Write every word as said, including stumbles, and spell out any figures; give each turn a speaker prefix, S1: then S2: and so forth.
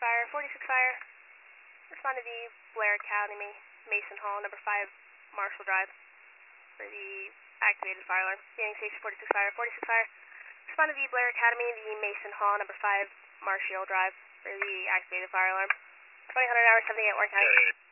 S1: fire, forty-six fire. Respond to the Blair Academy, Mason Hall, number five, Marshall Drive, for the activated fire alarm. Scanning station forty-six fire, forty-six fire. Respond to the Blair Academy, the Mason Hall, number five, Marshall Drive, for the activated fire alarm. twenty hundred hour, seventy-eight Warren County.